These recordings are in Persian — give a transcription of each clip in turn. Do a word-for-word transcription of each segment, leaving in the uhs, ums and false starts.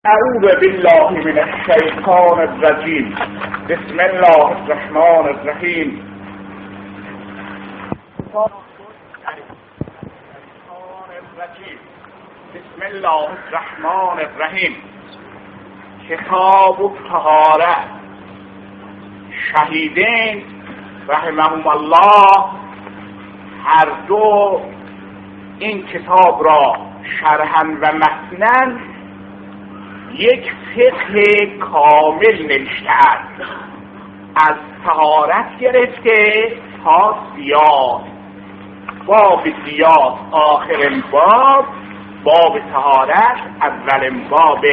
اعوذ بالله من الشیطان الرجیم. بسم الله الرحمن الرحیم. بسم الله الرحمن الرحیم. کتاب الطهاره. شهیدین رحمهم الله هر دو این کتاب را شرحاً و متناً یک فقه کامل نوشته‌اند، از طهارت گرفته تا زیاد. باب زیاد آخرین باب، باب طهارت اولین باب.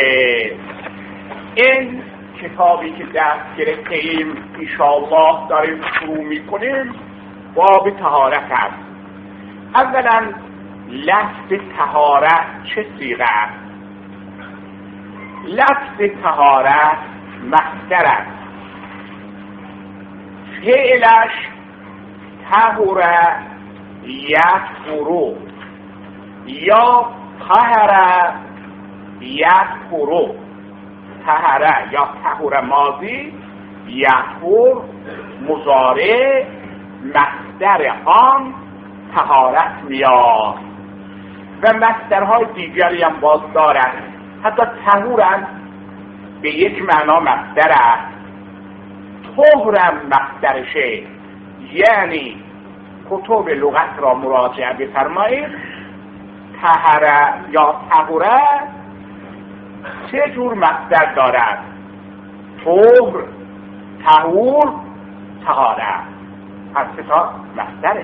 این کتابی که دست گرفته ایم انشاءالله داریم شروع میکنیم باب طهارت است. اولا لفظ طهارت چه صیغه است؟ لفظ طهارت مصدر است. فعلش طهر یطهر یا طهر یطهر. طهر یا طهر ماضی، یطهر مضارع، مصدر آن طهارت میاد و مصدرهای دیگری هم باز دارد. حتی طهور هم به یک معنا مصدر است، طهر هم مصدرشه. یعنی کتب لغت را مراجعه بفرمایید، طهر یا طهوره سه جور مصدر دارد: طهر، طهور، طهاره. هر سه تا مصدره.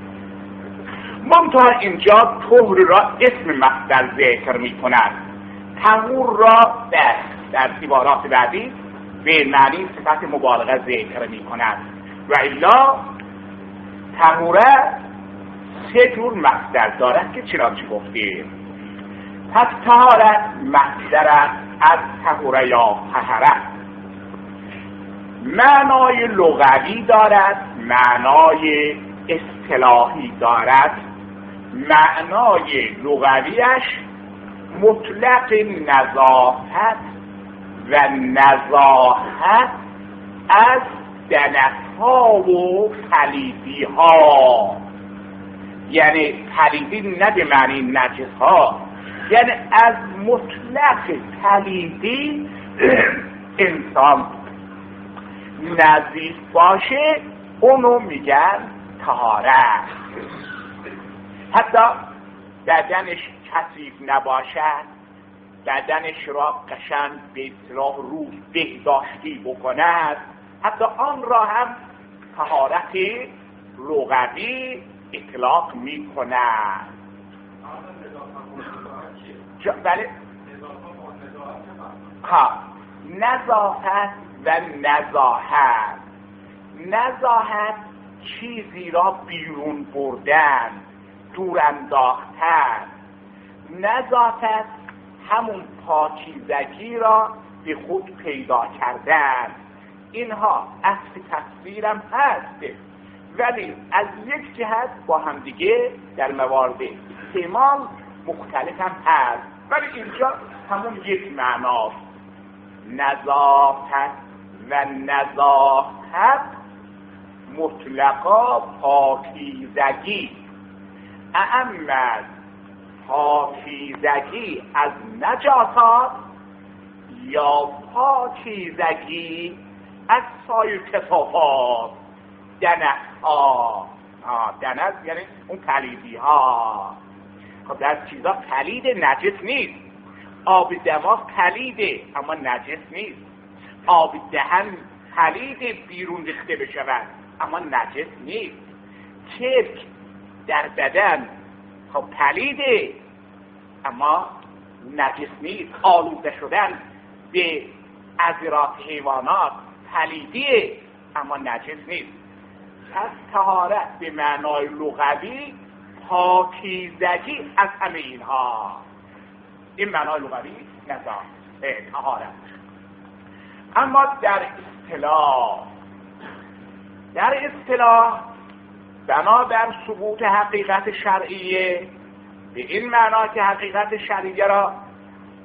منتها اینجا طهر را اسم مصدر ذکر می کند، طهور را در در عبارات بعدی به معنی صفت مبالغه ذکر می کند. و الا طهوره سه جور مصدر دارد که چنانچه گفتیم. پس طهارت مصدر از طهوره یا طهره. معنای لغوی دارد، معنای اصطلاحی دارد. معنای لغویش مطلق نظافت و نزاهت از دنس‌ها و پلیدی‌ها. یعنی پلیدی نه به معنی نجس‌ها، یعنی از مطلق پلیدی انسان نظیف باشه اونو میگن طهارت. حتی بدنش کثیف نباشد، بدنش را قشنگ به اصطلاح رو بهداشتی بکند، حتی آن را هم طهارت لغوی اطلاق می کند. بله ها، نظافت و نزاهت. نزاهت چیزی را بیرون بردن، دور انداختن. نظافت همون پاکیزگی را به خود پیدا کردن. اینها اصل تصویرم هست، ولی از یک جهت با همدیگه در موارد استعمال مختلف هم هست، ولی اینجا همون یک معناست. نظافت و نزاهت مطلقا پاکیزگی. اعم پاکیزگی از نجاسات یا پاکیزگی از سایر کثافات. دنس ها، دنس یعنی اون پلیدی ها. خب در چیزا پلید نجس نیست. آب دماغ پلیده اما نجس نیست. آب دهن پلید بیرون ریخته بشود اما نجس نیست. چرک در بدن خب پلیده اما نجس نیست. آلوده شدن به عذرات حیوانات پلیدیه اما نجس نیست. پس طهارت به معنای لغوی پاکیزگی از همه اینها. این معنای لغوی نظافت طهارت. اما در اصطلاح در اصطلاح بنابر ثبوت حقیقت شرعیه به این معنا که حقیقت شرعیه را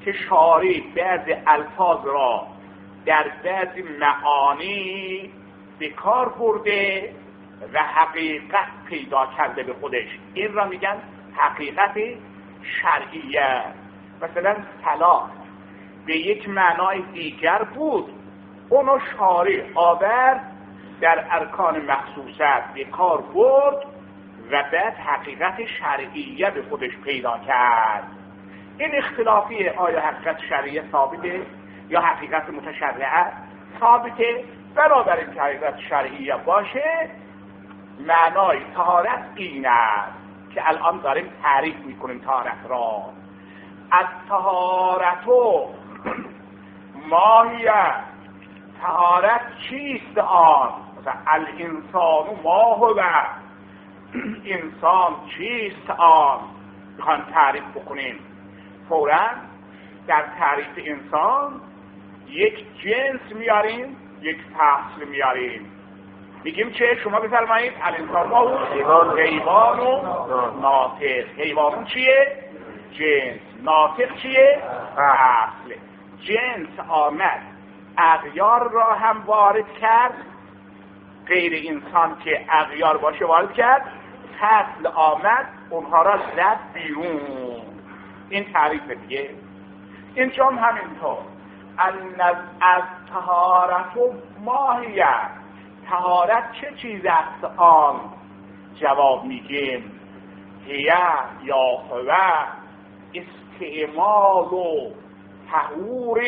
که شارع بعض الفاظ را در بعض معانی به کار برده و حقیقت پیدا کرده به خودش. این را میگن حقیقت شرعیه. مثلا طلاق به یک معنای دیگر بود، اونو شارع آورد در ارکان مخصوصت به کار برد و بعد حقیقت شرعیه به خودش پیدا کرد. این اختلافی آیا حقیقت شرعیه ثابته یا حقیقت متشرعه ثابته؟ بنابراین که حقیقت شرعیه باشه معنای طهارت این است که الان داریم تعریف میکنیم طهارت را. از طهارتو ماهیه، طهارت چیست آن؟ مثلا الانسان ما هو، انسان چیست آن؟ میخوان تعریف بکنیم. فوراً در تعریف انسان یک جنس میاریم، یک فصل میاریم، میگیم چه؟ شما بفرمایید الانسان ما هو حیوان و ناطق. حیوان چیه؟ جنس. ناطق چیه؟ فصل. جنس آمد اغیار را هم وارد کرد، غیر انسان که اغیار باشه وارد کرد. فصل آمد اونها را زد بیرون. این تعریف دیگه. اینجا هم همینطور. از طهارت و ماهیت، طهارت چه چیز است آن؟ جواب میگیم هیه یا هو استعمال و طهور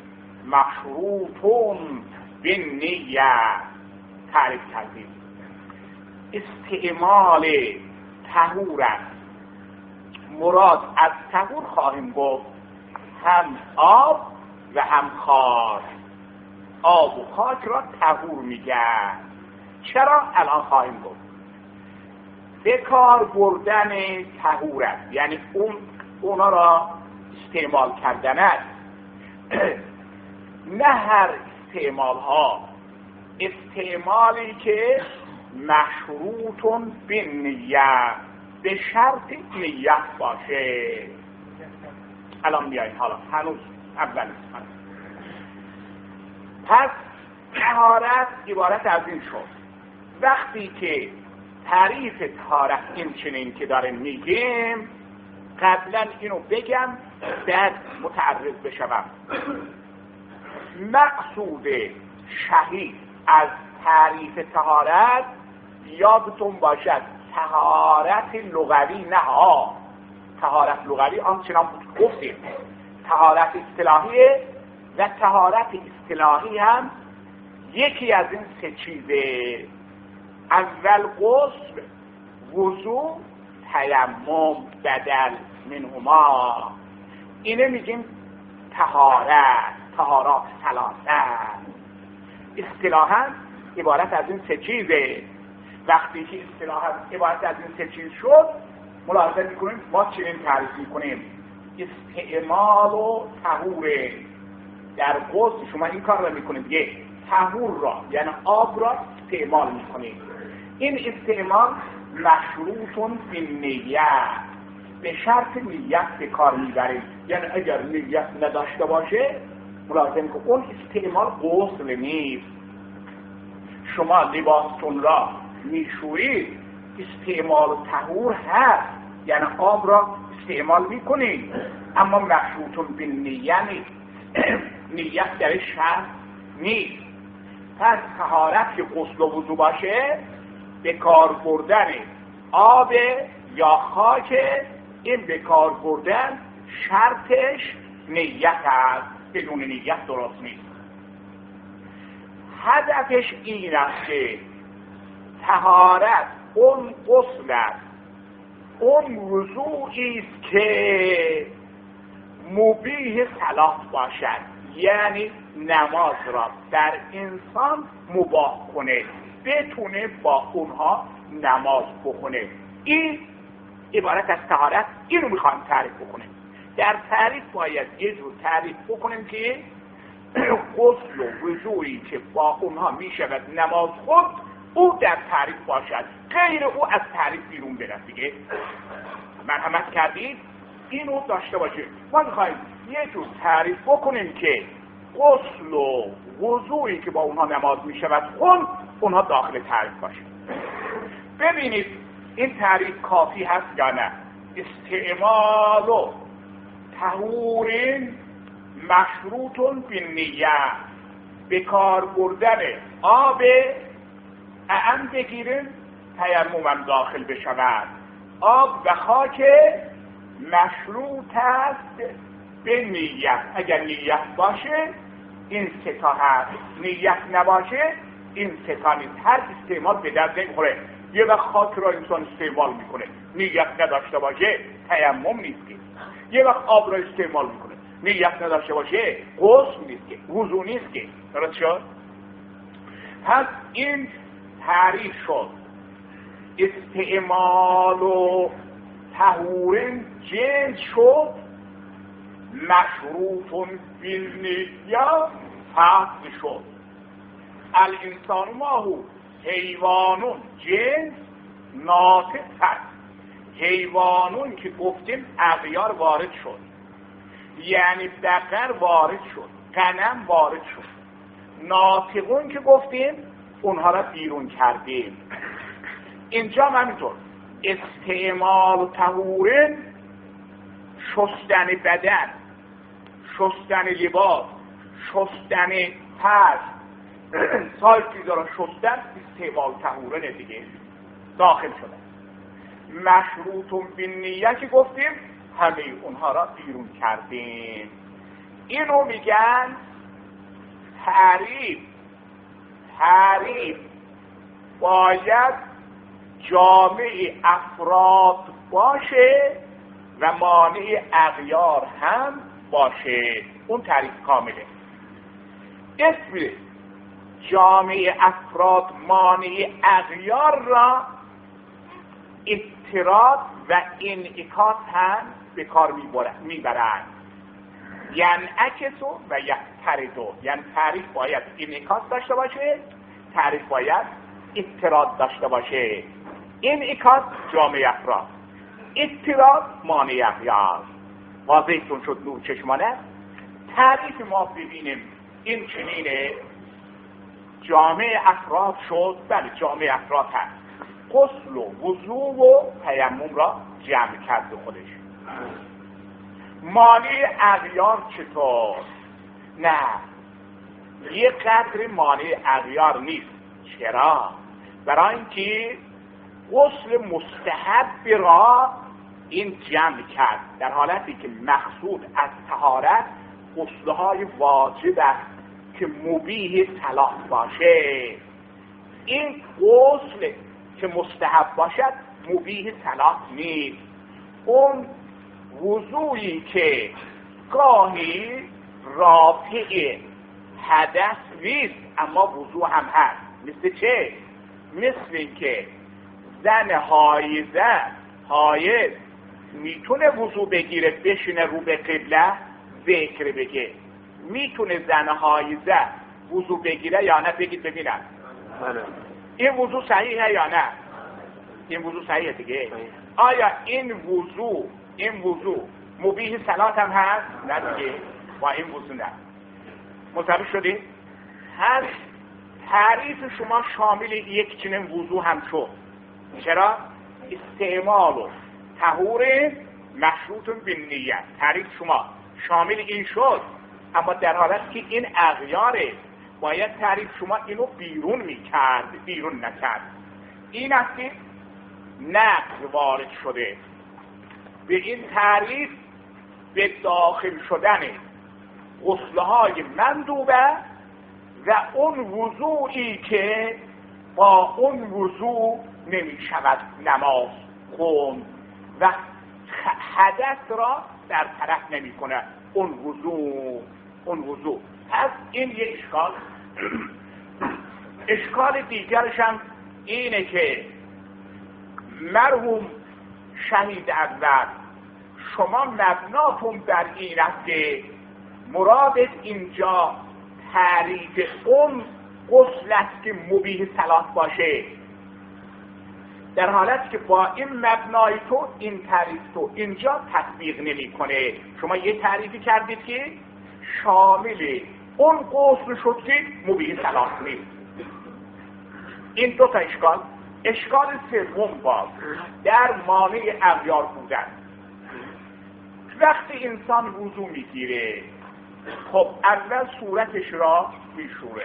مشروطون بالنیه. تعریف کردیم استعمال طهور است. مراد از طهور خواهیم گفت هم آب و هم خاک. آب و خاک را طهور میگن. چرا؟ الان خواهیم گفت. به کار بردن طهور است، یعنی اون اونا را استعمال کردن است. نه هر استعمال ها، استعمالی که مشروطون به نیت، به شرط نیت باشه. الان بیاییم حالا هنوز اول است. پس طهارت عبارت از این شد. وقتی که تعریف طهارت این چنین که داریم میگیم، قبلا اینو بگم بعد متعرض بشم. مقصود شهید از تعریف طهارت یادتون باشد طهارت لغوی نه ها. طهارت لغوی آنچنان بود گفتیم طهارت اصطلاحیه و طهارت اصطلاحی هم یکی از این سه چیزه. اول غسل، وضو، تیمم بدل منهما. اینه میگیم طهارت، طهارات ثلاثه. اصطلاحاً عبارت از این سه چیزه. وقتی که اصطلاحاً عبارت از این سه چیز شد، ملاحظه میکنیم ما چنین تعریف میکنیم استعمال و طهوره. در غسل شما این کار را میکنید دیگه، طهور را یعنی آب را استعمال میکنید. این استعمال مشروطون به نیت، به شرط نیت به کار میبرید. یعنی اگر نیت نداشته باشه ملاحظه میکنید اون استعمال غسل نیست. شما لباستون را میشورید استعمال طهور هست، یعنی آب را استعمال میکنید، اما مشروطون به نیت نیست. نیت در شرط نیست. پس طهارت که غسل و وضو باشه به کار بردن آب یا خاک، این به کار بردن شرطش نیت است. بدون نیت درست نیست. هدفش این است که طهارت اون غسل است، اون وضوئی است که مبیح صلاة باشد، یعنی نماز را در انسان مباح کنه، بتونه با اونها نماز بخونه. این عبارت از طهارت. اینو میخوایم تعریف بکنیم. در تعریف باید یه جور تعریف بکنیم که غسل و وضوئی که با اونها میشود نماز خود، او در تعریف باشد، غیر او از تعریف بیرون برد دیگه. مرحمت کردید؟ اینو داشته باشه. ما میخوایم یه جور تعریف بکنیم که غسل و وضوئی که با اونها نماز میشود خون اونها داخل تعریف باشه. ببینید این تعریف کافی هست یا نه؟ استعمال و طهور مشروط بالنیه، به کار بردن آب اعم بگیریم تیمم داخل بشود. آب و خاک مشروط است به نیت. اگر نیت باشه این سه تا هست، نیت نباشه این سه تا نیست. هر استعمال به درد نمیخوره. یه وقت خاک را انسان استعمال میکنه نیت نداشته باشه تیمم نیست که. یه وقت آب را استعمال میکنه نیت نداشته باشه غسل نیست که، وضو نیست که. درست شد؟ پس این تعریف شد استعمال و طهور جنس شد مشروط بالنیه فصل شد. الانسان ماهو حیوانون جنس ناطق فصل. حیوانون که گفتیم اغیار وارد شد، یعنی بقر وارد شد، غنم وارد شد. ناطقون که گفتیم اونها را بیرون کردیم. اینجا همینطور استعمال و طهور شستن بدن، شستن لباس، شستن پس، سایر چیزا را شستن استعمال طهورن دیگه داخل شدن. مشروط بالنیه که گفتیم همه اونها را بیرون کردیم. اینو میگن تعریف. تعریف باید جامع افراد باشه و مانع اغیار هم باشه. اون تعریف کامله. اسم جامع افراد مانع اغیار را اضطراد و انعکاس هم به کار میبرند. یعنی اکسو و یفتردو، یعنی تعریف باید انعکاس داشته باشه، تعریف باید اضطراد داشته باشه. انعکاس جامع افراد، اضطراد مانع اغیار. واضحتون شد نور چشمانه؟ تعریف ما ببینیم این چنینه. جامع افراد شد، بله جامع افراد هست. غسل و وضو و تیمم را جمع کرد خودش. مانع اغیار چطور؟ نه، یه قدر مانع اغیار نیست. چرا؟ برای اینکه غسل مستحب را این جمع کرد، در حالتی که مقصود از طهارت غسل‌های واجب است که مبیح صلاح باشه. این غسل که مستحب باشد مبیح صلاح نیست. اون وضوئی که گاهی رافع حدث نیست اما وضو هم هست. مثل چه؟ مثل این که زن حایضه حایض میتونه وضو بگیره بشینه رو به قبله ذکر بگه. میتونه زن حایضه وضو بگیره یا نه؟ بگید ببینم. این وضو صحیحه یا نه؟ این وضو صحیحه دیگه. آیا این وضو این وضو مبیح صلات هم هست؟ نه دیگه. با این وضو نه. متوجه شدید؟ هر تعریف شما شامل یک چنین وضو هم شد. چرا؟ استعمال و طهور مشروط بالنیه. تعریف شما شامل این شد، اما در حالت که این اغیاره باید تعریف شما اینو بیرون میکرد، بیرون نکرد. این است که نقض وارد شده. به این تعریف به داخل شدن غسل‌های مندوبه و اون وضوئی که با اون وضو نمی شود نماز خوند و حدث را در طرف نمی کنه اون وضو اون وضو. پس این یک اشکال. اشکال دیگرش هم اینه که مرحوم شهید اول شما مبناتون بر این است که مرادت اینجا تعریف اون غسل است که مبیح صلاح باشه. در حالتی که با این مبنای تو این تعریف تو اینجا تطبیق نمیکنه. شما یه تعریفی کردید که شامل اون قسم شد که مبیه صلاح نیست. این دو تا اشکال. اشکال سوم باز در مانع اغیار بودن. وقتی انسان وضو میگیره، خب اول صورتش را میشوره.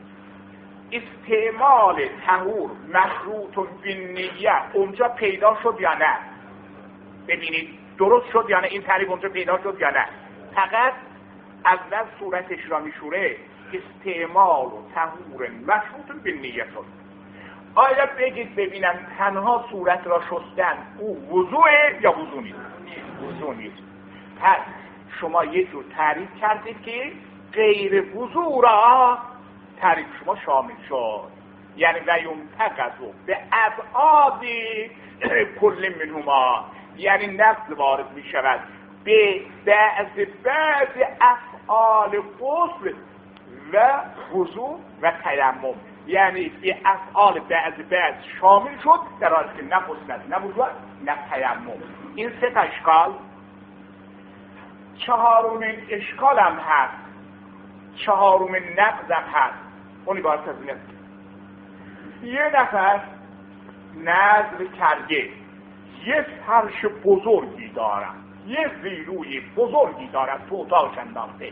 استعمال طهور مشروط بالنیه اونجا پیدا شد یا نه؟ ببینید درست شد یا نه؟ این تعریف اونجا پیدا شد یا نه؟ فقط اول صورتش را میشوره. استعمال و طهور مشروط بالنیه شد. آیا بگید ببینم تنها صورت را شستن او وضوعه یا وضو نیست؟ وضو نیست. پس شما یه جور تعریف کردید که غیر وضو را تعریف شما شامل شد. یعنی ویوم تقضو به ابعاد کل منهما، یعنی نقض وارد می شود به بعض بعض افعال غسل و وضو و تیمم، یعنی به افعال بعض بعض شامل شد در حالی که نه غسل نه وضو نه تیمم. این سه تا اشکال. چهارمین اشکال هم هست، چهارمین نقض هم هست. اونی باید از اینه یه نفر نظر کرده یه فرش بزرگی دارم، یه زیروی بزرگی دارم تو اتاقش انداخته.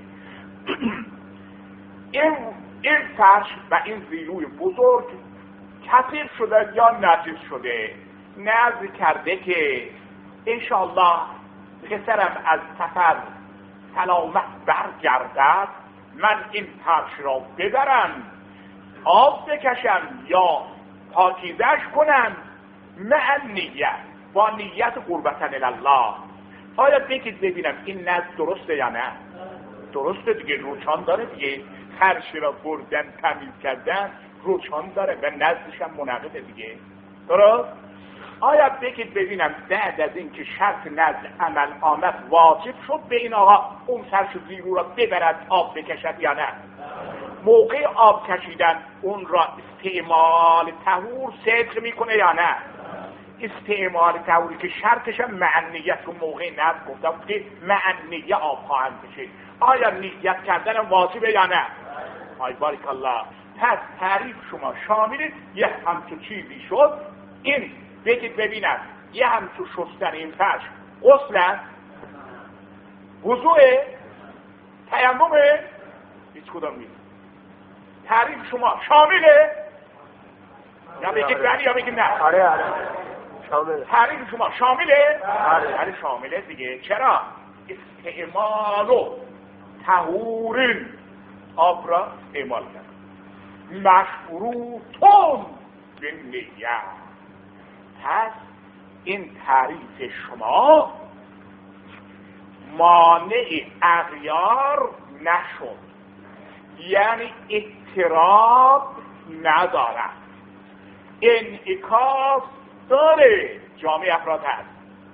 این این فرش و این زیروی بزرگ کثیف شده یا نجس شده. نظر کرده که انشالله پسرم از سفر سلامت برگردد، من این فرش را ببرم آب بکشم یا پاکیزش کنم مع نیت، با نیت قربتن الله. آیا بگید ببینم این نظر درسته یا نه؟ درسته دیگه، روچان داره دیگه. فرش را بردن تمیز کردن روچان داره و نظرش هم منعقده دیگه. درست؟ آیا بگید ببینم بعد از این که شرط نظر عمل آمد واجب شد به این آقا اون فرش زیرو را ببرد آب بکشد یا نه؟ موقع آب کشیدن اون را استعمال طهور صدق میکنه یا نه؟ استعمال طهوری که شرطش هم معنیت، اون موقع نظر گفتم که معنیه آب خواهند کشید. آیا نیت کردن واجبه یا نه؟ آی بارک الله. پس تعریف شما شامل یه همچون چیزی شد. این بگید ببینم یه همچون شستن این فرش غسل است، وضوء، تیممه؟ هیچ کدام نیست. تعریف شما شامله؟ یا بگید بله یا بگید نه؟ آره آره شامله. تعریف شما شامله؟ آره آره شامله دیگه. چرا؟ استعمالو طهورین آب را استعمال کرد. مشروطون به نیت. پس این تعریف شما مانع اغیار نشد، یعنی اضطراب ندارد، انعکاس داره. جامعه افراد هست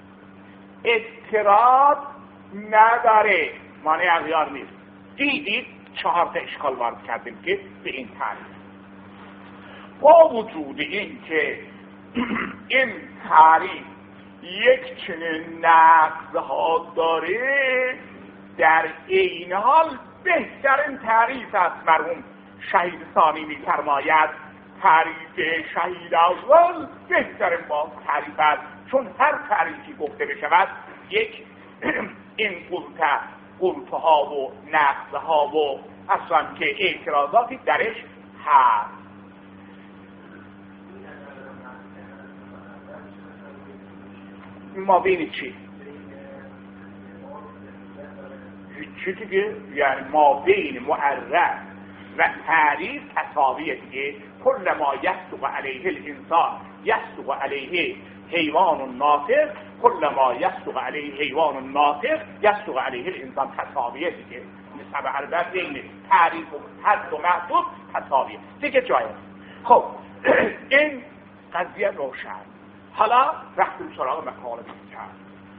اضطراب نداره، مانع اغیار نیست. دیدید چهار تا اشکال وارد کردیم که به این تعریف. با وجود این که این تعریف یک چنین نقضها داره، در این حال بهترین تعریف است. مرحوم شهید ثانی می‌فرماید تعریف شهید اول بهترین باز تعریف است، چون هر تعریفی گفته بشود یک این قلطه قلطه ها و نقضها و اصلا که اعتراضاتی درش هست. ما بینی چی؟ چی دیگه؟ یعنی ما بین معرف و تعریف تساویه دیگه. کل ما یصدق علیه الانسان یصدق علیه حیوان ناطق، کل ما یصدق علیه حیوان ناطق یصدق علیه الانسان تساویه دیگه. نسبت عربت بین تعریف و حد و محدود تساویه دیگه جایه. خب این قضیه روشن. حالا رفتیم سراغ مکالمه کرد.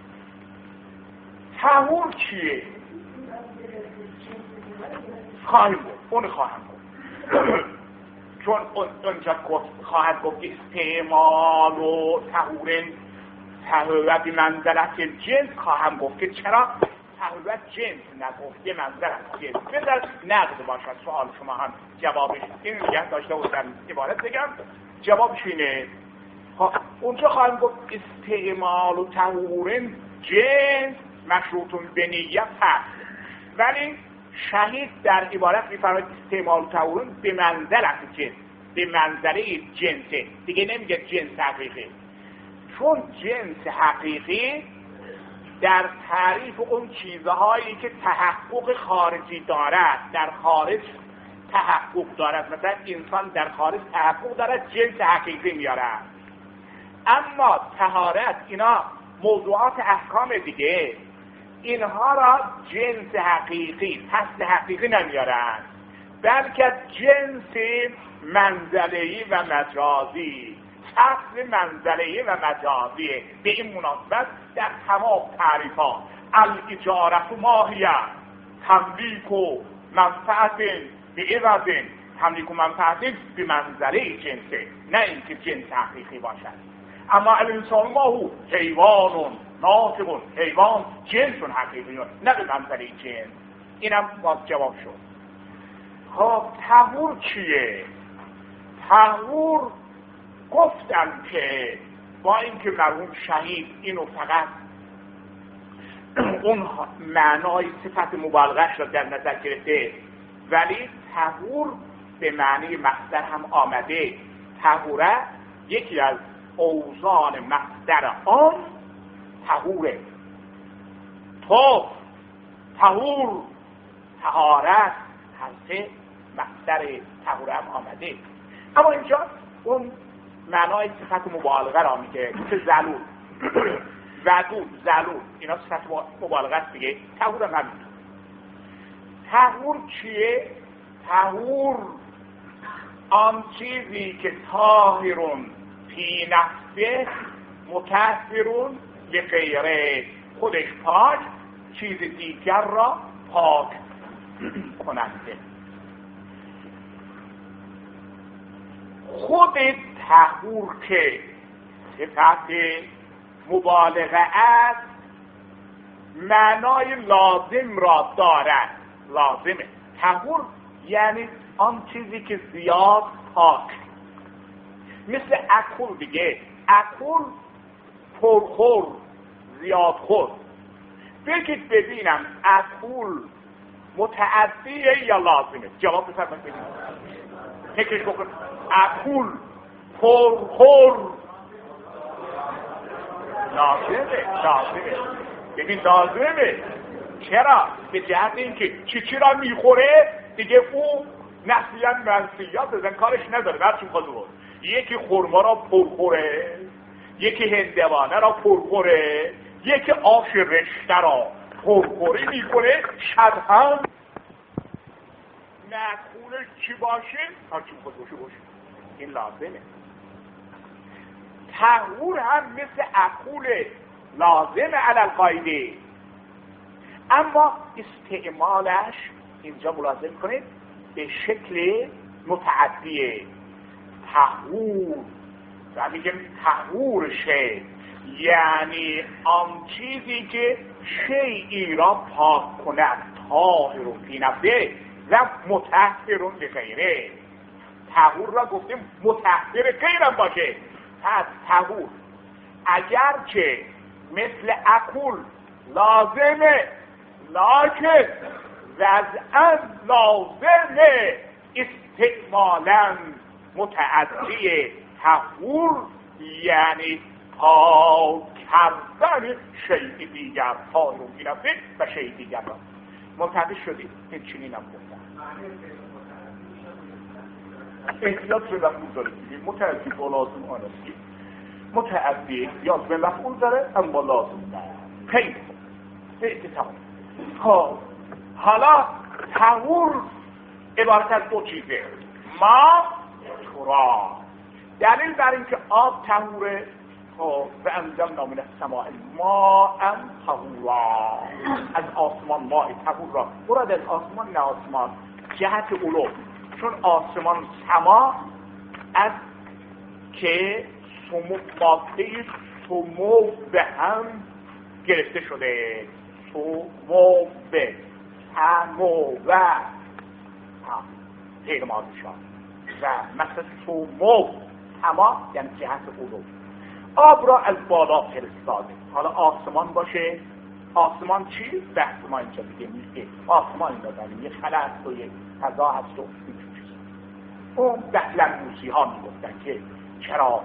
طهور چیه؟ خواهیم بود، اون خواهم بود. چون اونجا خواهد گفت استعمال و تهورن تهورت منزلت جنس، خواهم گفت که چرا تهورت جنس نگفته منزلت جنس. بذار نقد باشد سوال شما هم جوابش این میگه داشته بودم عبارت بگم جوابش اینه. اونجا خواهم گفت استعمال و تهورن جنس مشروطون به نیت هست، ولی شهید در عبارت میفرماید استعمال و تهورن به منزلت جنس، به منزله جنسه، دیگه نمیگه جنس حقیقی. چون جنس حقیقی در تعریف اون چیزهایی که تحقق خارجی دارد، در خارج تحقق دارد، مثلا انسان در خارج تحقق دارد، جنس حقیقی میارد. اما طهارت اینا موضوعات احکام دیگه، اینها را جنس حقیقی پس حقیقی نمیارند، بلکه جنس منزله‌ای و مجازی، اصل منزله‌ای و مجازیه. به این مناسبت در تمام تعریف‌ها الاجارت و ماهیه تملیک و منفعت به عوض، تملیک و منفعت به منزله جنسه، نه اینکه جنس حقیقی باشد. اما الانسان ما هو حیوان ناطق، حیوان جنس حقیقی نه به منزله جنس. اینم باز جواب شد. خب تهور چیه؟ تهور گفتم که با اینکه مرحوم شهید اینو فقط اون معنای صفت مبالغه‌اش را در نظر گرفته، ولی تهور به معنی مصدر هم آمده. تهوره یکی از اوزان مصدر آن تهوره، تو تهور طهارت هسته مصدر تهوره هم آمده. اما اینجا اون معنای صفت مبالغه را میگه، مثل زلول ودود زلول، اینا صفت مبالغه است دیگه. تهور هم همین. تهور چیه؟ تهور آن چیزی که طاهرون فی نفسه مطهرون لغیره، خودش پاک چیز دیگر را پاک کننده. خود تهور که صفت مبالغه است، معنای لازم را دارد. لازمه تهور یعنی آن چیزی که زیاد پاک، مثل اکل دیگه. اکل پرخور زیاد خور. بگید ببینم اکل متعدیه یا لازمه؟ جواب بسرمون ببینم. فکرش بکن. اکل پرخور لازمه. لازمه ببین لازمه. چرا؟ به جهت اینکه چی چی را میخوره دیگه او نسیان منسیات بزن کارش نداره. برچون خود یکی خورما را پرخوره، یکی هندوانه را پرخوره، یکی آش رشته را پرخوری میکنه، شب هم مأکولش چی باشه؟ هرچی خود باشه باشه. این لازمه. تهور هم مثل اکول لازمه علی القاعده، اما استعمالش اینجا ملاحظه کنید به شکل متعدیه. تهور و میگم تهور شی یعنی آن چیزی که شیئی را پاک کند، طاهر فی نفسه و مطهر لغیره. تهور را گفتیم مطهر غیرم باشه. پس تهور اگر که مثل اکل لازمه، لکن وضعا لازمه، استعمالا متعدی. تهور یعنی پاک کردن شیء دیگر، طاهر فی نفسه و شیء دیگر را. منتبه شدید این چنین هم گفتم. احتیاط به لفظ داره دیگه. متعدی با لازم آنستی، متعدی یا به مفعول داره اما لازم داره. خیلی به اتفاق. خب حالا تهور عبارت از دو چیزه. ما ترا دلیل بر اینکه آب تهوره. خب و انزلنا من السماء ماء طهورا، از آسمان ماء طهور را. مراد از آسمان نه آسمان جهت علو، چون آسمان سما از که سمو ماده سمو به هم گرفته شده، سمو به سمو و غیر ماضی شد و مثل سمو سما یعنی جهت علو. آب را از بالا فرستاده. حالا آسمان باشه، آسمان چی؟ بحث ما اینجا دیگه نیست. آسمان این دادن یه خلط و یه فضا هست و اون دهلنوسی ها میگفتن که چرا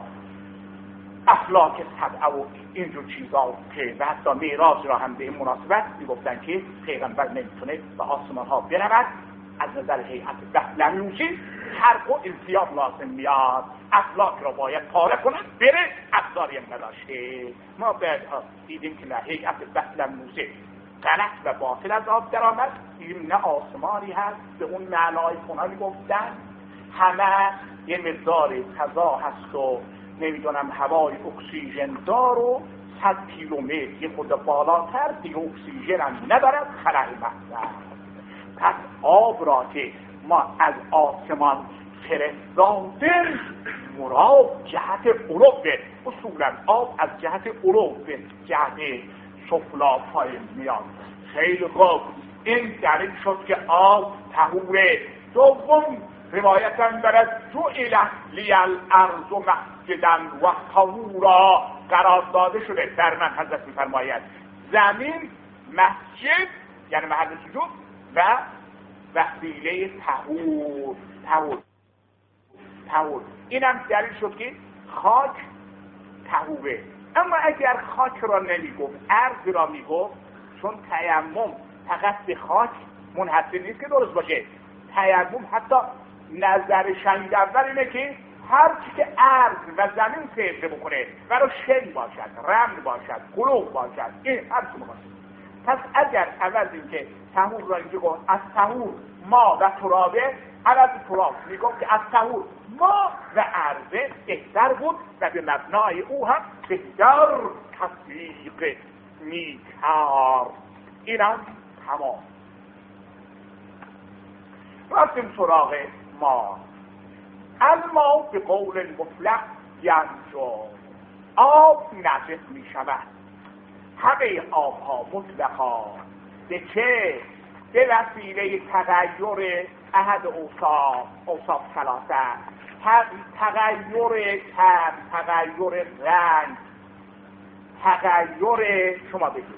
افلاک سبعه و اینجور چیزا که و حتی معراج را هم به این مناسبت میگفتن که پیغمبر نمیتونه به آسمان ها برود، از نظر هیئت دهلنوسی حرق و انسیاب لازم میاد، افلاک را باید پاره کنند بره، افزاری هم نداشته. ما بعدها دیدیم که نه، هیئت دهلنوسی غلط و باطل از آب در آمد. دیدیم نه آسمانی هست به اون معنای کنانی گفتن، همه یه مقدار فضا هست و نمیدونم هوای اکسیژن دار و صد کیلومتر یه خود بالاتر دیگه اکسیژن هم ندارد، خلای محضر. پس آب را که ما از آسمان فرستادیم مراد جهت علوه. اصولا آب از جهت علوه، جهت سفلا پایین میاد. خیلی خوب، این دلیل شد که آب طهوره. دوم روایتا برد جعل لی الارض مسجدا و طهورا قرار داده شده. در من حضرت میفرماید زمین مسجد یعنی محل سجود و وسیله طهور. طهور طهور اینم دلیل شد که خاک طهوره. اما اگر خاک را نمیگفت، ارض را میگفت، چون تیمم فقط به خاک منحصر نیست که درست باشه. تیمم حتی نظر شنگ اول اینه که هر چی که ارض و زمین سجده بکنه ولو شی باشد، رمل باشد، قلوب باشد، این هر چی باشه. پس اگر عوض این که طهور را اینجا گفت از طهور ما و ترابه، عوض تراب میگفت که از طهور ما و ارضه بهتر بود و به مبنای او هم بهتر تصدیق میکرد. این هم تمام. رفتیم سراغ ما. الماء به قول مطلق ینجو، آب نجس می شود. همه آبها مطلقا به چه؟ به وسیله تغییر احد اوصاف، اوصاف ثلاثه، تغییر تب، تغییر رنگ، تغییر شما بگید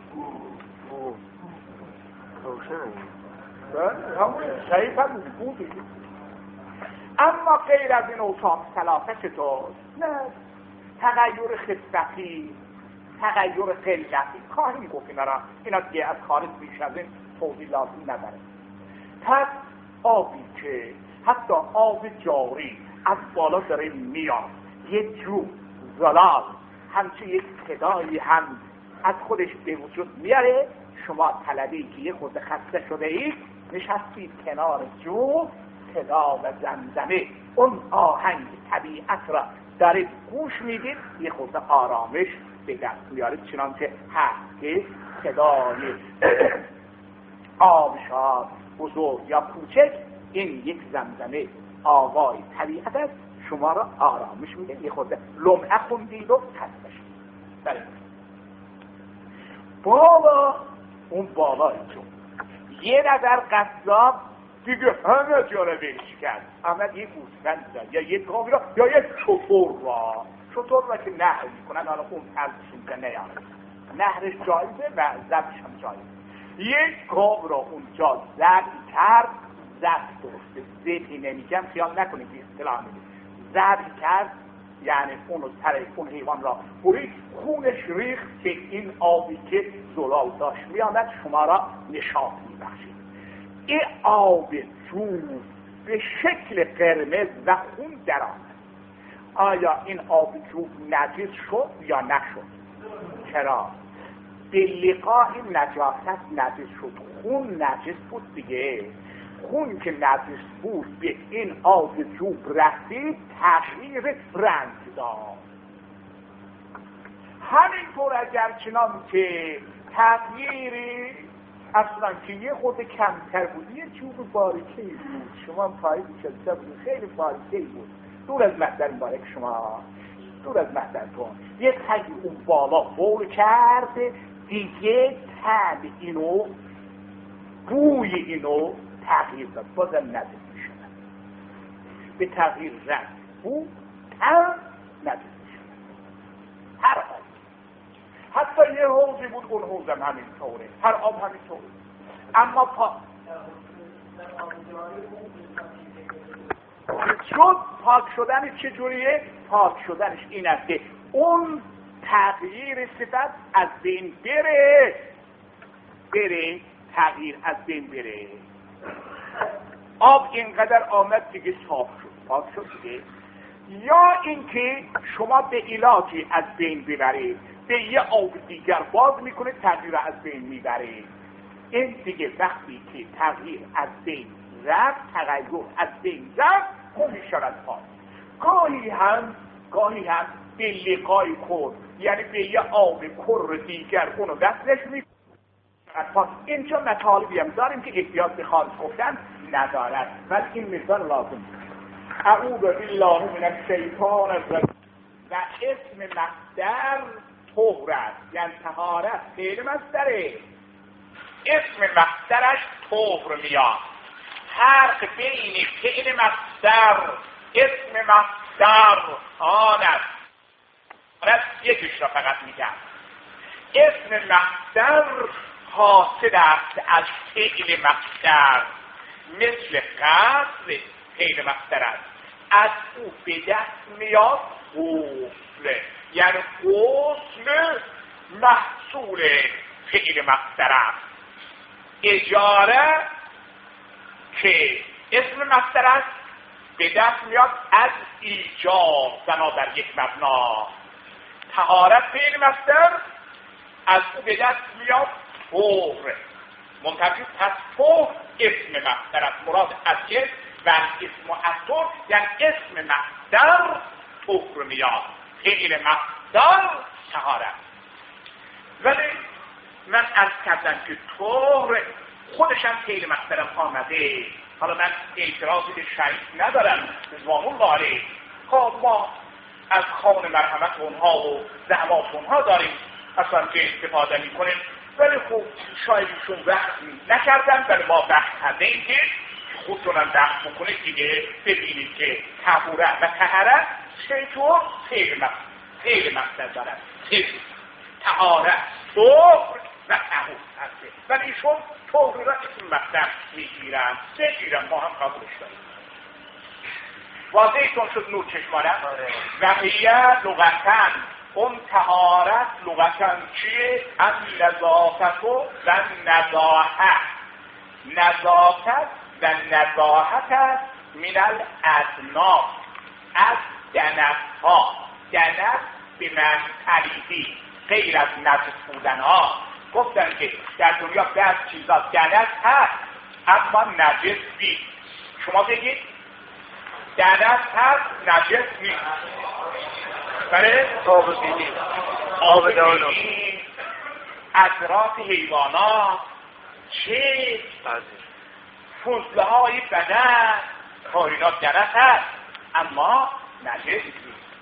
همون شریف هم بودی. اما غیر از این اوصاف ثلاثه چطور؟ نه، تغییر خصلتی، تغییر قلتی خواهیم گفت اینا را. اینا دیگه از خارج بیش از این توضیح لازم نداره. پس آبی که حتی آب جاری از بالا داره میاد، یه جو زلال همچه یک صدایی هم از خودش به وجود میاره، شما طلبی که یه خود خسته شده اید نشستید کنار جو، صدا و زمزمه اون آهنگ طبیعت را دارید گوش میدید، یه خود آرامش به دست میارید. چنانچه هست که صدای آبشار بزرگ یا کوچک این یک زمزمه آوای طبیعت است، شما را آرامش میده، یه خود لمعه خوندید و خسته شد. بله بالا، اون بالای جو یه نظر قصاب دیگه همه جا را بهش کرد. احمد یه گوسفند داد یا یه گاوی را یا یه شتر را شتر را که نهر میکنن، حالا اون ترسشون که نیاره نهرش جایزه و زبش هم جایزه. یک گاو را اونجا زب کرد، زب درسته زبی نمیگم خیال نکنید که اصطلاح میگه، زب کرد یعنی اونو سر اون حیوان را برید، خونش ریخت که این آبی که زلال داشت میامد شما را نشاط میبخشید. این آب جوب به شکل قرمز و خون در آمد. آیا این آب جوب نجس شد یا نشد؟ چرا؟ به لقاء نجاست نجس شد. خون نجس بود دیگه. خون که نجس بود به این آب جوب رسید تغییر رنگ داد. همینطور اگر چنان که تغییری اصلا که یه خود کمتر بود، یه چوب باریکه بود، شما پایی بچسته بود، خیلی باریکه بود، دور از محضر مبارک شما، دور از محضرتون. یه تگی اون بالا بول کرده دیگه، تب اینو بوی اینو تغییر داد، بازم ندید میشود به تغییر رفت، بو تب ندید میشود هر آب. حتی یه حوضی بود، اون حوضم همین طوره، هر آب همین طوره. اما پا شد پاک شدنش چجوریه؟ پاک شدنش این است که اون تغییر صفت از بین بره، بره تغییر از بین بره. آب اینقدر آمد دیگه صاف شد، پاک شد دیگه. یا اینکه شما به علاجی از بین ببرید، به یه آب دیگر باز میکنه تغییر از بین میبره. این دیگه وقتی که تغییر از بین رفت، تغییر از بین رفت، اون میشود پاک. گاهی هم گاهی هم به لقای کر، یعنی به یه آب کر دیگر اونو دستش میکنه. اینجا مطالبی هم داریم که احتیاط به خالص گفتن ندارد، ولی این مقدار لازم. اعوذ بالله من الشیطان الرجیم. و اسم مصدر طهر است، یعنی طهارت، فعل مصدره. اسم مصدرش طهر میاد. فرق بین فعل مصدر، اسم مصدر آن است. آن یکیش را فقط میگم. اسم مصدر حاصل است از فعل مصدر، مثل قصد فعل مصدر است. از او به دست میاد غسل، یعنی غسل محصول فعل مصدر است. اجاره که اسم مصدر است به دست میاد از ایجاب بنابر یک مبنا. طهارت فعل مصدر از او به دست میاد طهر. منتفی پس طهر اسم مصدر است، مراد از اسم و اسم مؤثر، یعنی اسم مصدر طهر میاد، فعل مصدر طهارت. ولی من از کردم که طهر خودشم فعل مصدرم آمده. حالا من اعتراضی به شریف ندارم، رضوان الله علیه. خب ما از خوان مرحمت اونها و زحمات اونها داریم اصلا که استفاده میکنیم، ولی خب شاید ایشون وقت نکردن، ولی ما وقت کردیم که خودتونم وقت بکنید دیگه، ببینید که طهورت و طهارت چطور فعل مصدر فعل مصدر دارد. طهارت طهر و طهور هسته، ولی ایشون طهر را اسم مصدر میگیرن، بگیرن، ما هم قبولش داریم. واضحتون شد نور چشمانم؟ و هیه لغتن، اون طهارت لغتن چیه؟ از نظافت و نزاحت. نظافت و نزاحت است من الادناس، از دنس ها. دنس به معنی پلیدی، غیر از نجس بودن ها. گفتن که در دنیا بعض چیزا دنس هست اما نجس نیست. شما بگید دنس هست نجس نیست. برای آب بینی، آب دانو، اطراف حیوانات، چه فضله های بدن، کائنات دنس هست اما نجس نیست.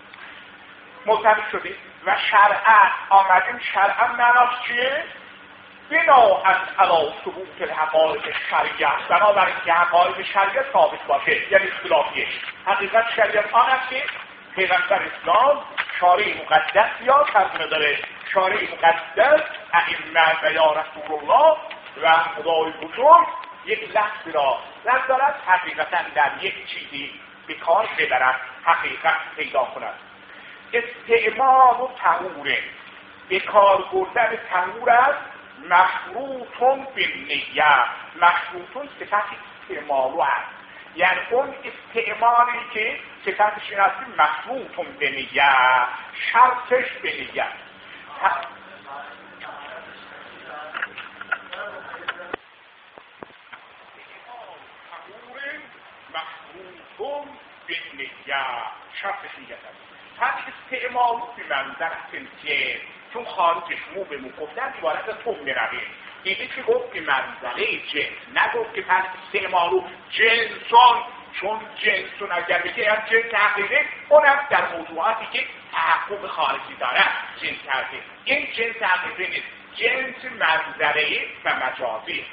ملتبس شدید و شرعا آمدیم. شرعا معناش چیه؟ بنا از علا ثبوت الحقائق شریعه، بنابراین که حقایق شریعه ثابت باشه، یعنی اختلافیه. حقیقت شریعت آن است که پیغمبر اسلام شارع مقدس یا ترجمه داره، شارع مقدس ائمه و یا رسول الله و خدای بزرگ یک لفظ را لفظ دارد حقیقتا در یک چیزی به کار ببرد، حقیقت پیدا کند. استعمال و طهوره، به کار بردن طهور است مشروطون به نیه. مشروطون صفت استعمالو است، یعنی اون استعمالی که صفتش این است مشروطون به نیه، شرطش به نیه. مشروطون به نیه، شرطش نیه است. پس استعمال به منظر سنسیه، چون خارجش مو به مو گفتن عبارت توم میروید. دیدی که گفت که منزله جنس، نگفت که پس استعمالو جنسان، چون جنسون اگر بگه از جنس حقیقی اونم در موضوعاتی که تحقق خارجی داره جنس حقیقی. این جنس حقیقی نیست، جنس منزله و مجازی.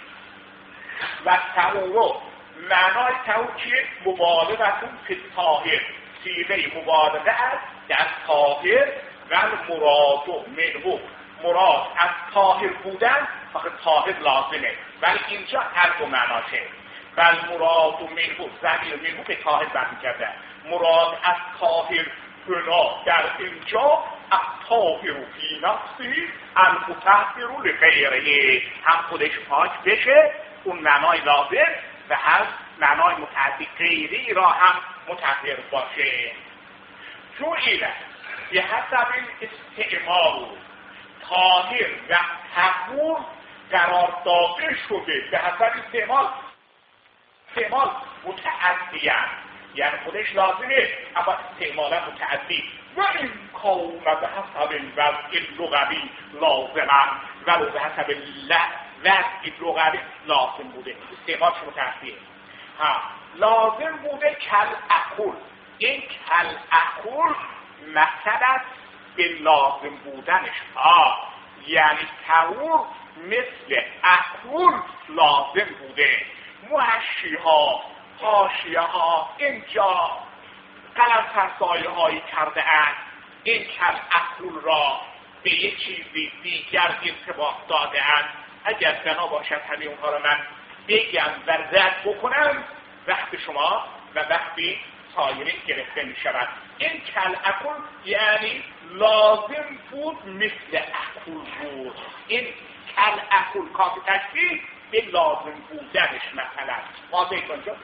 و تعارف معنای تعارف که مبالغتون فی طاهر، صیغه مبالغه است در طاهر و مراد و منو. مراد از طاهر بودن فقط طاهر لازمه، ولی اینجا هر دو معناشه. بل مراد و منو، ضمیر منو به طاهر برمیگرده. مراد از طاهر هنا در اینجا الطاهر فی نفسی المطهر لغیره، هم خودش پاک بشه اون معنای لازم و هم معنای متعدی غیری را هم متطهر باشه. جوئیل به حسب استعمال طاهر و طهور قرار داده شده. به حسب استعمال، استعمال متعدیان یعنی خودش لازمه اما استعمالا متعدی. و این کون به حسب وضع لغوی لازمه ولو به حسب وضع لغوی لازم بوده، استعمالش متعدیه. ها لازم بوده کل اخول. این کل اخول مثل است به لازم بودنش. ها یعنی طهور مثل اخول لازم بوده. محشی ها حاشیه ها اینجا قلم فرسایه هایی کرده اند این کل اخول را به یک چیزی دیگر ارتباط داده اند. اگر بنا باشد همه اونها را من بگم و رد بکنم وقت شما و وقتی سایرین گرفته می شود. این کل اخول یعنی لازم بود مثل اخول بود. این کل اخول کافی تشبیه به لازم بودنش مثلا واضح کنجا.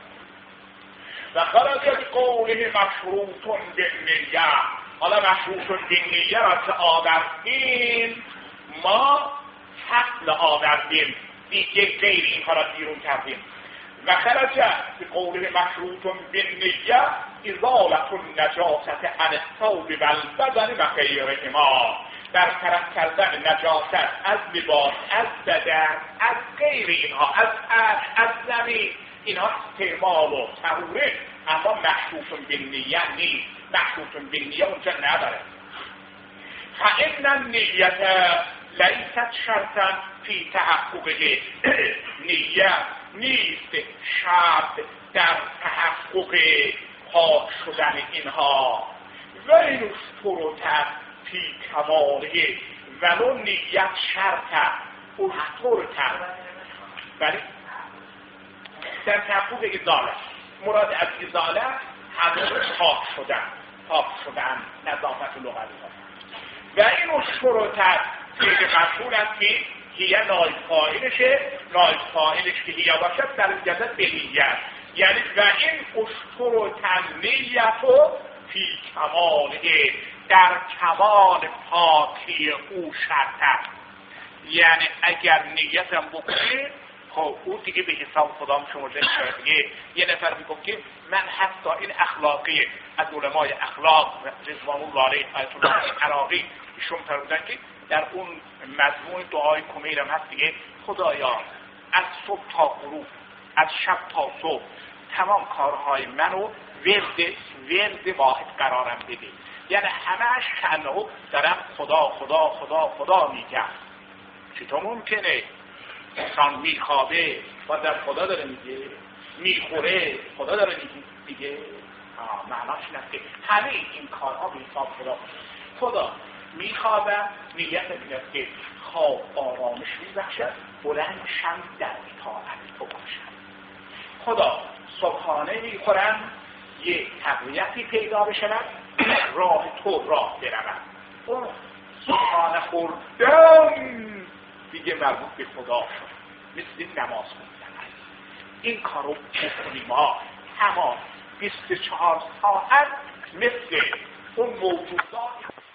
و خرج بقوله مشروط بالنیه. حالا مشروط بالنیه را که آوردیم ما حقل آوردیم دیگه غیر اینها را بیرون کردیم. و خرج بقوله مشروط بالنیه ازالت النجاست عن الثوب والبدن و غیرهما. برطرف کردن نجاست از لباس، از بدن، از غیر اینها، از عرش، از زمین، اینها استعمال و طهوره، اما مشروط بالنیه نیست. مشروط بالنیه اونجا نداره. فإن النیت لیست شرطا فی تحققه. نیت نیست شرط در تحقق پاک شدن اینها. و این اشترطت فی کماله ولو نیت شرط اشترطت. ولی در تحقق ازاله مراد از ازاله همه پاک شدن، پاک شدن نظافت لغوی. و این اشترطت فیل مشهور است که هیه نایب فاعلشه، نایب فاعلش که هیه باشد در جزت به نیت. یعنی و این اشترطت نیتو فی کماله در کمال پاکی او شرط است. یعنی اگر نیتم بکنه خب او دیگه به حساب خدا شمرده شده. دیگه یه نفر میگفت که من حتی این اخلاقی از علمای اخلاق رضوان الله علیه آیت الله عراقی ایشون فرمودن که در اون مضمون دعای کمیل هم هست دیگه خدایا از صبح تا غروب، از شب تا صبح تمام کارهای منو ورد ورد واحد قرارم بده. یعنی همهش کنه دارم خدا خدا خدا خدا میگم. چطور ممکنه انسان میخوابه و در خدا داره میگه، میخوره خدا داره میگه؟ معناش اینه که همه این کارها به حساب خدا. خدا میخوابه، نیت اینه که خواب آرامش میبخشد، بلند شم در اطاعت تو باشد. خدا صبحانه میخورن یه تقویتی پیدا بشود، راه تو راه برود. اون صبحانه خوردن دیگه مربوط به خدا شد، مثل نماز خوندن. این کارو بکنیم ما تمام بیست و چهار ساعت مثل اون موجودات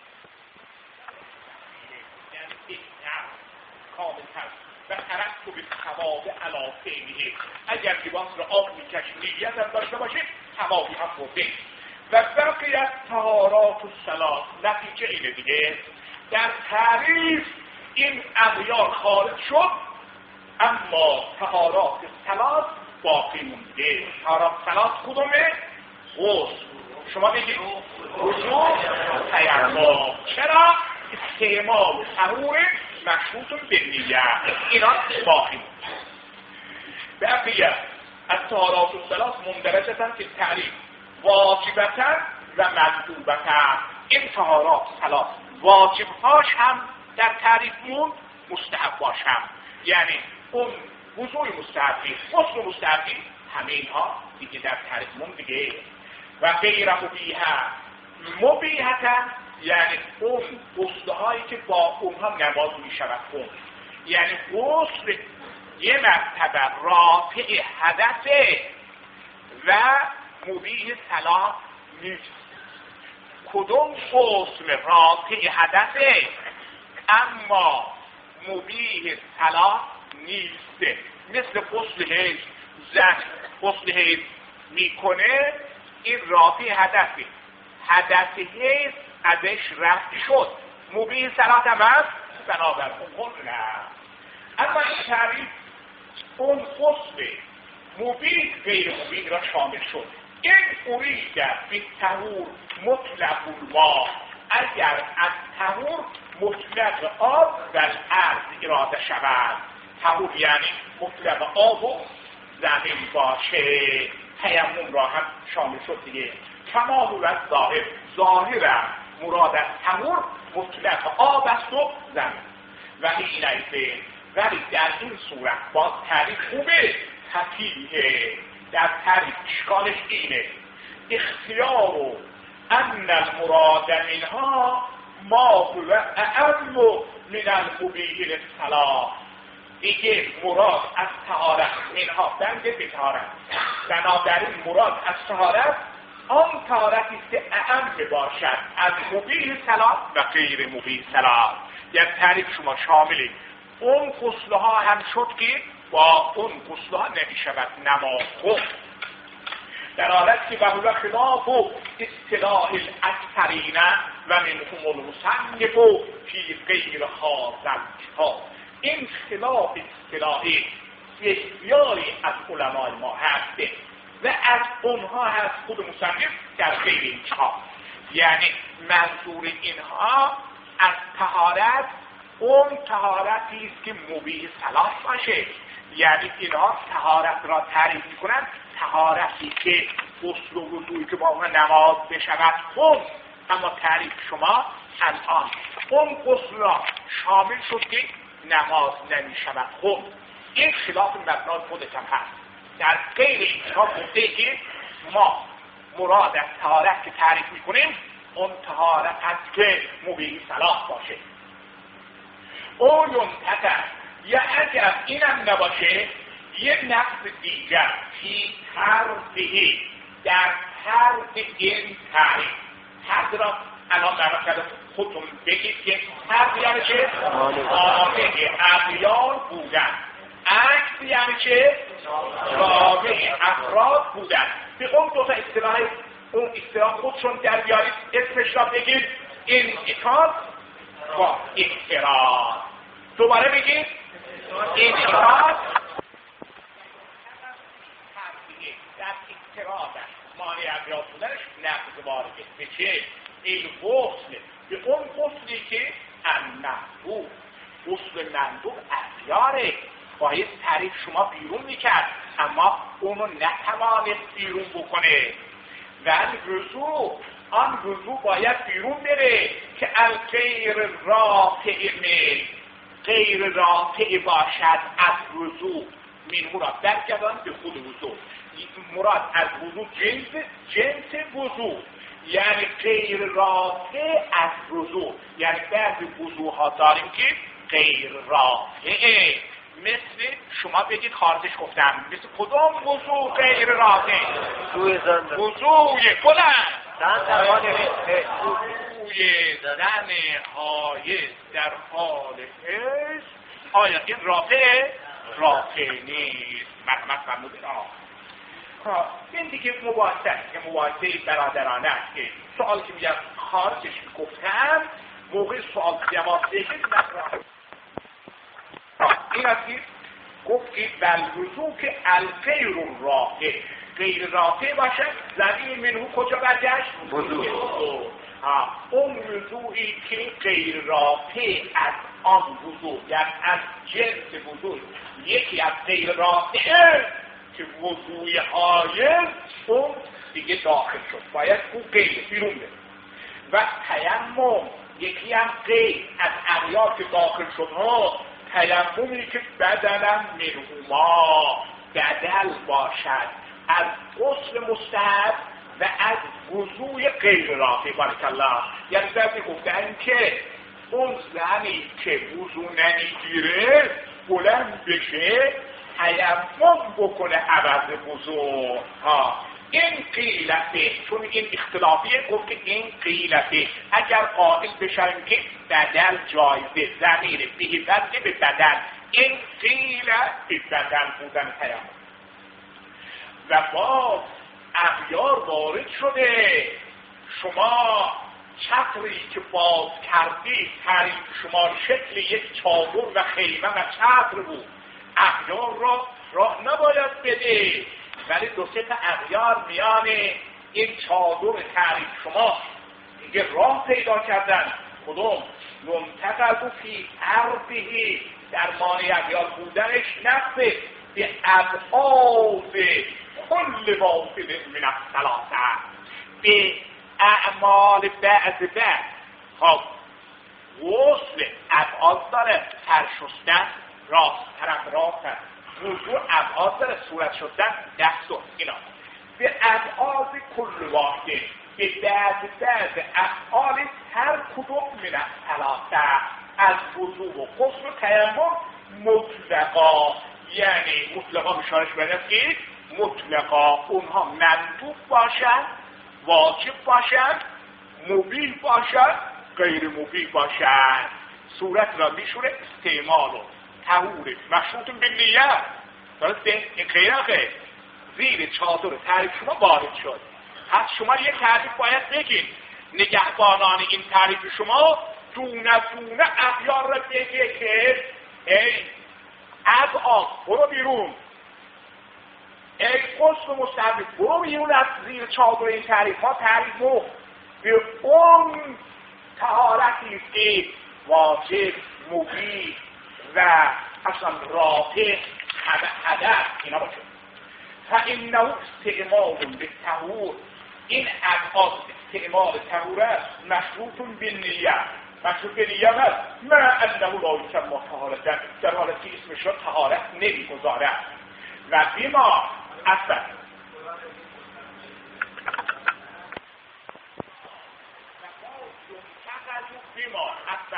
یعنی بهتر کاملتر و ترک به ثواب علی فعله. اگر لباس رو آب میکش نیت هم داشته باشه ثوابی هم برده. و بقیت طهارات و صلات. نتیجه اینه دیگه در تعریف این اغیار خارج شد اما طهارات ثلاث باقی مونده. طهارات ثلاث کدومه؟ غسل. شما بگید وضو، تیمم. چرا؟ استعمال طهور مشروط به نیت، اینا باقی مونده. بقیه از طهارات ثلاث مندرجتن که تعریف واجبتن و مندوبتن. این طهارات ثلاث واجبهاش هم در تعریف موند، مستحباش هم. یعنی اون وضوء مستحبی، غسل مستحبی، همه اینها دیگه در تعریف موند دیگه. و غیر مبیحه، مبیحتن یعنی اون غسل‌هایی که با اونها نماز میشود خوند. یعنی غسل یه مرتبه رافع حدثه و مبیح صلاة نیست. کدوم غسل رافع حدثه اما مبیح صلاة نیست؟ مثل غسل حیض. زن غسل حیض میکنه، این رافع حدثه، حدث حیض ازش رفع شد، مبیح صلاة هم هست، بنابر اون غسل نه. اما این تعریف اون غسل مبیح غیر مبیح را شامل شد. این ارید به طهور مطلق الماء، اگر از طهور مطلق آب در عرض اراده شود، طهور یعنی مطلق آب و زمین باشه، تیمم را هم شامل شد دیگه. کما هو از ظاهر، ظاهر مراد از طهور مطلق آب است و زمین. ولی اینایفه، ولی در این صورت باز تعریف خوبه، تفیه در تعریف اشکالش اینه اختیار ان المراد منها ما هو اعم من المبیح للصلاة. دیگه مراد از طهارت منها بنده به طهارت، بنابراین مراد از طهارت آن طهارتی که اعم باشد از مبیح صلاة و غیر مبیح صلاة. یک تعریف شما شاملی اون غسلها هم شد که با اون غسلها نمیشود نماز خوند، در حالت که بهو خلاف و اصطلاح الاکثرین و منهم المصنف فی غیر خاص ها. این خلاف اصطلاحی بسیاری از علمای ما هست و از اونها هست خود مصنف در غیر اینها. یعنی منظور اینها از طهارت اون طهارتی است که مبیح صلاة باشه. یعنی اینها طهارت را تعریف میکنند طهارتی که غسل و وضوئی که با اون نماز بشود خوند. اما تعریف شما الان اون غسل را شامل شد که نماز نمیشود خوند. این خلاف مبنای خودش هم هست. در غیر اینها گفته که ما مراد از طهارت که تعریف میکنیم اون طهارت هست که مبیح صلاة باشه. اون ینتقل، یا اگر اینم نباشه یک نقص دیگر فی طرفه، در طرف این تعریف. طرف را الان برای کرده خودتون بگید که طرف یعنی چه؟ رابع اغیار بودن. عکس یعنی چه؟ رابع افراد بودن. به اون دو تا اصطلاح اون اصطلاح خودشون در بیارید، اسمش را بگید انعکاس با اقتراض. دوباره بگید انعکاس در اقتراض مانع اغیار بودنش نقض وارده به چه؟ این غسل، به اون غسلی که النهدو، غسل نهدو اغیاره باید تعریف شما بیرون میکرد اما اونو نتوانست بیرون بکنه. و وضو، آن وضو باید بیرون بره که الغیر رافع من، غیر رافع باشد از وضو. من مراد برگردان به خود وضو، مراد از وضو جنس جنس وضو، یعنی غیر رافع از وضو. یعنی بعضی وضوها داریم که غیر رافعه، مثل شما بگید خارجش گفتم، مثل کدوم وضو غیر رافع؟ وضوی بلند، وضوی زن حایض در حال حیض. آیا این رافع؟ رافع نیست. مرحمت فرمودید. آه این دیگه مباحثه که مباحثه برادرانه است که سوال که میگم خارجش گفتم موقع سوال جواب بگید. این است که گفتید بلوزو که الغیر راقع، غیر راقع باشد. زمین منو کجا برگشت؟ وضوع. ها اون وضوعی که غیر راقع از آن وضوع، یعنی از جنس وضوع یکی از غیر راقع که وضوع حایل اون دیگه داخل شد، باید اون غیر بیرون بره. و تیمم یکی هم غیر از اغیار که داخل شد ها، تیممی که بدنم مرهوما بدل باشد از غسل مستحب و از وضوع غیر راقع. بارک الله. یعنی بعضی گفتن که اون زنی که وضو نمیگیره بلند بشه تیمم بکنه عوض وضو ها. این قیلته، چون این اختلافیه، گفت که این قیلته اگر قائل بشن که بدل جایزه، ضمیر به‌وجه به بدل، این قیله به بدل بودن تیمم. و باز اغیار وارد شده. شما چتری که باز کردی تعریف شما شکل یک چادر و خیمه و چتر بود، اغیار را راه نباید بده، ولی دو سه تا اغیار میان این چادر تعریف شما دیگه راه پیدا کردن. کدوم؟ منتقل فی عرضه، در معنی اغیار بودنش نفسه به ابعاد کل واحد من الثلاثه، به اعمال بعض بعض. خب غسل ابعاد داره، سر شستن راست، طرف راست هست. وضوع ابعاد داره، صورت شستن دست و اینا. به ابعاد کل واحد، به بعض بعض افعال هر کدوم من الثلاثه، از وضوع و غسل و تیمم مطلقا، یعنی مطلقا میشارش بده که مطلقا اونها مندوب باشد، واجب باشد، مبیح باشد، غیر مبیح باشد. صورت را میشوره استعمال و طهور مشروط به نیت. درسته؟ این غیر غیر زیر چادر تعریف شما وارد شد. پس شما یک تعریف باید بگید. نگهبانان این تعریف شما دونه دونه اغیار را بگه که ای ابعاد برو بیرون، ای قسم مستحب برو بیرون از زیر چادر این تعریف ها. تعریف مو به اون طهارتی که واجب، مبیح و اصلا راقع هدف اینا باشه. فإنه استعمال به طهور، این ابعاد استعمال طهور است مشروط به نیت، مشروط به نیت است. ما انه لا یسمى طهارت، در حالتی اسمش را طهارت نمیگذارد. و بیما اصلا بیما اصلا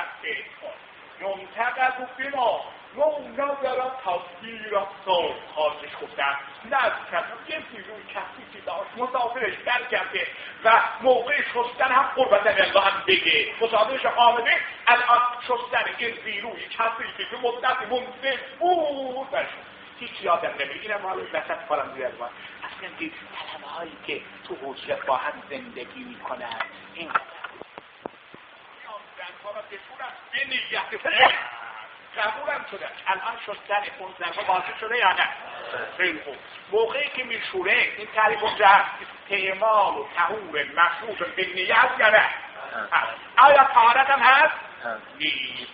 منتقد بیما مولا در تصویر سال خارجش گفتن نزد کردن یه بیرون کسی که داشت مسافرش در کرده و موقع شستن هم قربت الله هم بگه مسافرش آمده الان شستن این بیروی کسی که مدت منزل بود برشون هیچ یادم نمید. این هم حالا وسط کارم زیر ازمان اصلا دید کلمه هایی که تو حجره با هم زندگی می کنن این زنها را بشورم به نیت قبولم شده. الان شستن اون زنها باعث شده یا نه؟ خیلی خوب. موقعی که میشوره این تعریف در استعمال و طهور مشروط به نیت یا نه؟ آیا طهارت هم هست؟ نیست.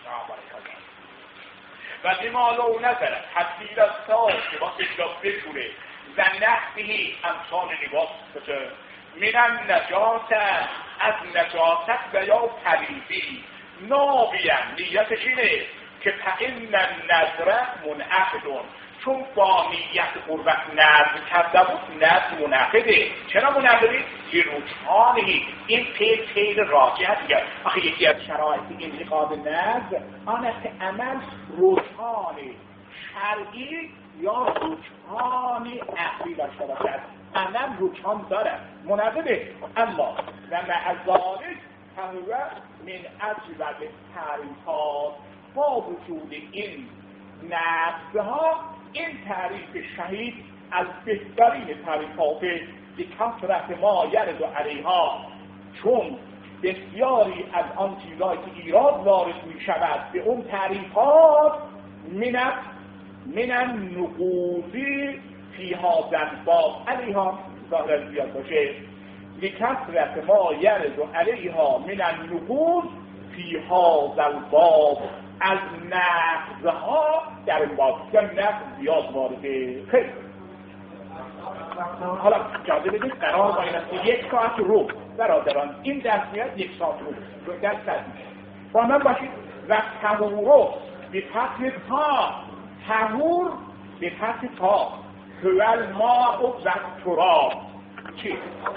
و دیمالو نظرت حدید از سال که با اشراف بشوره و نحبهی امثال لباس بشه من نجاست از نجاست و یا طریفی نابیم نیتش اینه که فإن النذر منعقد، چون با نیت قربت نذر کرده بود نذر منعقده. چرا منعقده؟ که رجحانه این پیل پیل راجع دیگر. آخه یکی از شرایط انعقاد نذر آن است که عمل رجحان شرعی یا رجحان عقلی داشته باشد. عمل رجحان دارد منعقده، اما و مع ذلک فهو من اجود تعریفات، با وجود این نقصها این تعریف شهید از بهترین تعریفات به کثرت ما یرد و علیها، چون بسیاری از آن چیزایی که ایراد وارد می شود به اون تعریفات منت من النقوضی فی هذا الباب علیها ظاهر زیاد باشه لکثرت ما یرد علیها من النقوض فی هذا الباب از نقضها در این باب که نقض زیاد وارده خیلی. حالا اجازه بدید قرار باید است که یک ساعت رو برادران این درس میاد یک ساعت رو درس درس میشه با من باشید و تهورو به فتح تا تهور به فتح تا هول ما و تراب چی؟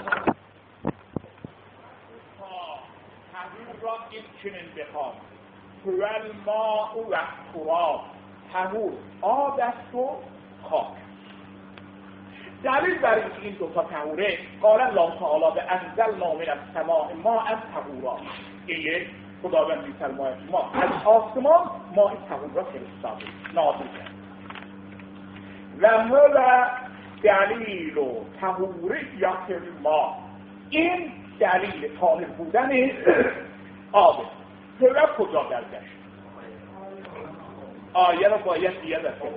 تهور را این چنین بخوام هول ما و تراب تهور آب است و خاک. دلیل برای اینکه این دو تا تهوره قال الله تعالی به انزلنا من السماء ماء طهورا این خداوند می‌فرماید ما از آسمان ماء طهور را فرستادیم نازل کردیم و هو دلیل طهوریت الماء این دلیل طاهر بودن آب هو کجا درگشت آیه را باید بیاد است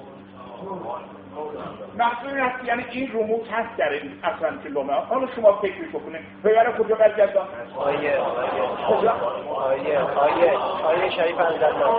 مقصود هست یعنی این رموز هست در این اصلا که لومه حالا شما فکرش بکنید پیوره کجا برگرد آیه آیه آیه آیه آیه شریف انزلنا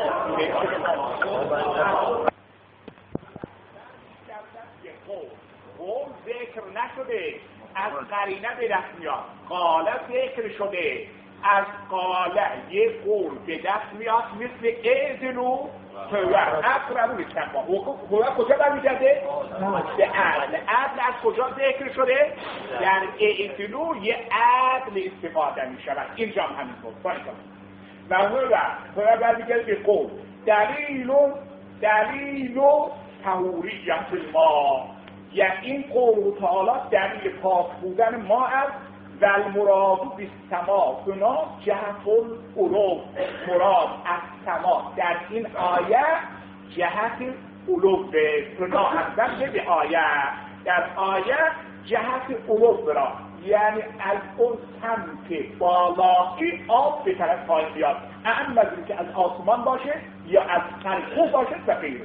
قول ذکر نشده از قرینه به دست میاد قاله ذکر شده از قاله یه قول به دست میاد مثل اعدلو هو اقربو للتقوا هو کجا برمیگرده؟ به عدل. عدل از کجا ذکر شده؟ در اعدلو یه عدل استفاده می شود اینجا هم همین بود و هو هو برمیگرده به قول دلیل دلیل طهوریت الماء یعنی این قول تعالی دلیل پاک بودن ما از و المراد بالسما بنا جهت العلو مراد از سما در این آیه جهت علو بنا اصلا به آیه در آیه جهت علو برا یعنی از اون سمت بالایی آب به طرف پایین بیاد اما از اینکه از آسمان باشه یا از سرکوه باشه و غیره.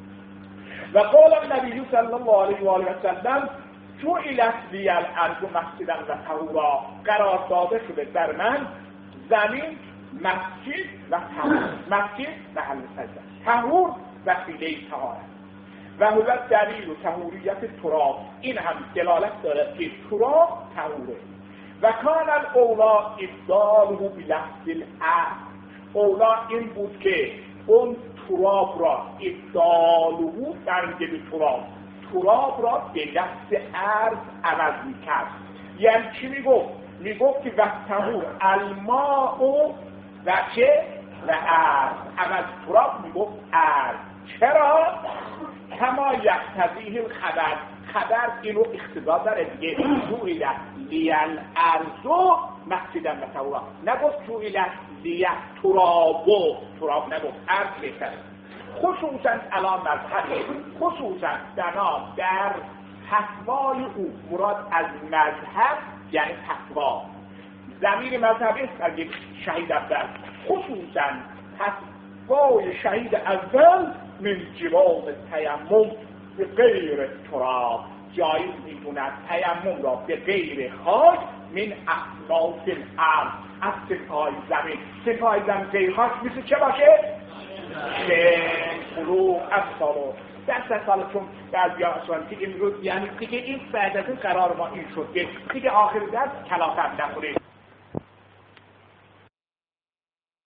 و قال النبی صلی الله علیه و آله و سلم جعلت لی الارض مسجدا و طهورا قرار داده شده در من زمین مسجد و طهور مسجد محل سجده طهور وسیله طهارت و هو دلیل و طهوریت تراب این هم دلالت دارد که تراب طهوره و کان الاولا ابداله بلفظ الارض اولا این بود که اون تراب را ابداله برده به تراب تراب را به دست ارض عوض میکرد یعنی چی میگفت؟ میگفت که وقت تهور الماء و چه؟ و ارض عوض تراب میگفت ارض چرا؟ کما یقتضیه الخبر خبر اینو اقتضا داره دیگه جوئلت لی الارض مسجدا و طهورا نگفت جوئلت لی تراب تراب نگفت ارض بهتره خصوصا الان مذهبی خصوصا بنا در فتوای او مراد از مذهب یعنی فتوا ضمیر مذهبی است از یک شهید اول خصوصا فتوای شهید اول من جواز تیمم به غیر تراب جایز می‌دوند تیمم را به غیر خاک من اصناف الارض از سطح زمین سطح زمین غیر خاک مثل چه باشه؟ فروغ از سالو دست سالتون بعضی آسان که امروز یعنی دیگه این بعد از این قرار ما این شد که دیگه آخر درس کلافت نخورید